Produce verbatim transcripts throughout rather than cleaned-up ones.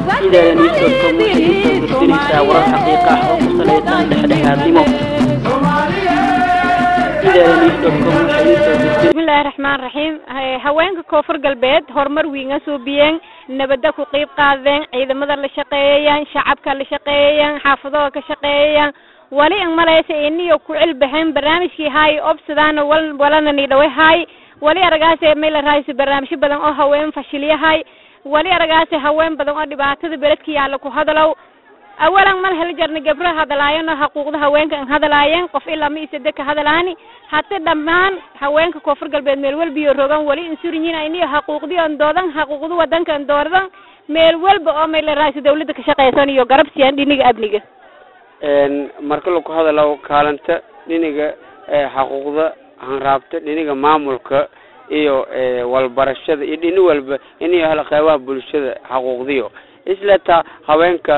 إذا نيسوكم وحيسا ورا حقيقة وقصة ليتان لحدها ديمو إذا نيسوكم وحيسا بسم الله الرحمن الرحيم هوانك كوفر قلبيد هرمر وينغا سوبيان نبدا ku qayb qaadeen ciidamada la shaqeeyaan shacabka la shaqeeyaan xaafadaha ka shaqeeyaan wali aan malaysa inay ku cilbixin barnaamijkii hay obsadana wal walana nidaway hay wali aragaasay meel raayis barnaamij badan oo haween fashiliyahay wali aragaasay haween badan oo dhibaatada beledkii yaala ku hadalow awalan mal hel jarna gabdhaha hadalaayeen xuquuqda haweenka aan hadalaayeen qof ilaa ma isada ka hadalaani hatta dhamaan haweenka koonfur galbeed meel walba iyo rogan wali insuuriyiin ay xuquuqdii aan doodan xuquuqda wadanka aan dooran meel walba oo meel raayis dawladda ka shaqeysan iyo garabsiyan dhiniga abniga een marka lagu hadalo kaalanta dhiniga xuquuqda aan raabta dhiniga maamulka iyo walbarashada iyo dhini walba inay hal qaybaha bulshada xuquuqdiyo isla ta haweenka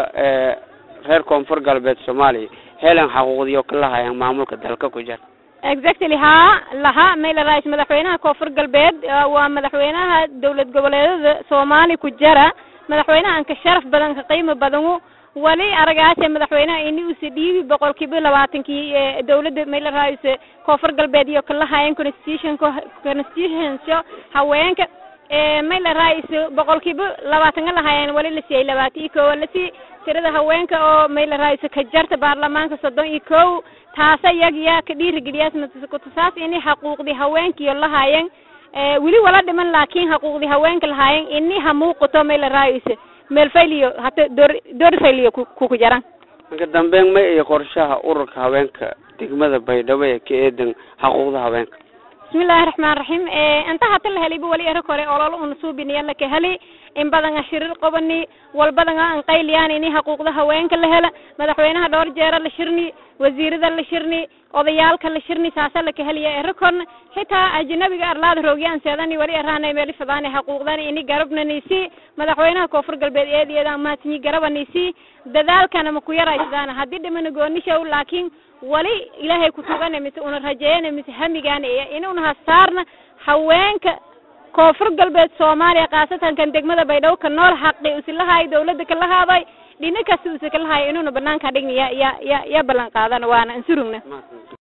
reer koonfur galbeed Soomaaliya helan xuquuqdiyo kala hayaan maamulka dalka ku jira exactly ha laha meel raayis madaxweynaha koonfur galbeed waa madaxweynaha dawlad goboleedyada Soomaaliya ku jira madaxweynaha ka sharaf badan ka qiimo badan wali aragaasay madaxweynaha inuu si dhiibi boqolkiiba labaatan ki dawladda meel raayis koonfur galbeed iyo kala hayaan constitution constitution haweenka ee meel raayis boqolkiiba labaatan la hayaan wali la siiyay labaatan ko wala si tirada haweenka oo meel raayis ka jarta baarlamaanka soddon iyo kow taasa iyaga yaa ka dhiirigeliyay ku tasaas inay xuquuqdii haweenka la hayaan ee wali wala dhiman laakiin xuquuqdii haweenka la hayaan inay hamuuqato meel raayis meel fayliyo hata door door fayliyo ku ku jaran marka dambeyn ma ay qorshaha ururka haweenka degmada Baydhabo ee ka eedan xuquuqda haweenka بسم الله الرحمن الرحيم انت حتى لهلي بولي اركوري اولو نسوبين يلا كهلي ان بدن شرير قبني والبدن ان قيليان اني حقوقده هوeenka la hela madaxweynaha dhowr jeer la shirni wasiirada la shirni odayaalka la shirni saasa la kaheliya erkon xitaa ajnabiga arlaad roogiyaan seedani wali araanay meel fadaan xuquuqdan inay garabnanisi madaxweynaha koonfur galbeed eedeeda ma tinii garabanisi dadaalkana ma ku yaraysana hadii dhiman goonisha laakiin wali ilaahay ku tuganay mid una rajeeyay mid hamigaan inuu hasaarna haweenka koonfur galbeed Soomaaliya qaasatan kan degmada Baydhabo ka nool xaqi u silahay dawladda ka lahaday dhinaka si uu ka lahay inuu banaanka dhigniya ya ya balan qaadan waana insurugna